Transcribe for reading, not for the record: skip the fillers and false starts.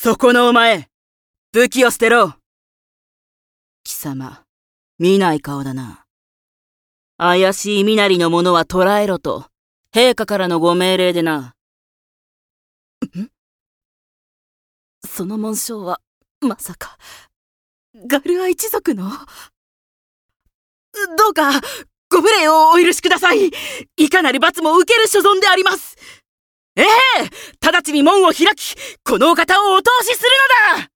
そこのお前、武器を捨てろ。貴様、見ない顔だな。怪しい身なりの者は捕らえろと、陛下からのご命令でな。 その紋章は、まさか、ガルア一族の？どうか、ご無礼をお許しください。いかなる罰も受ける所存であります。 直ちに門を開き、このお方をお通しするのだ。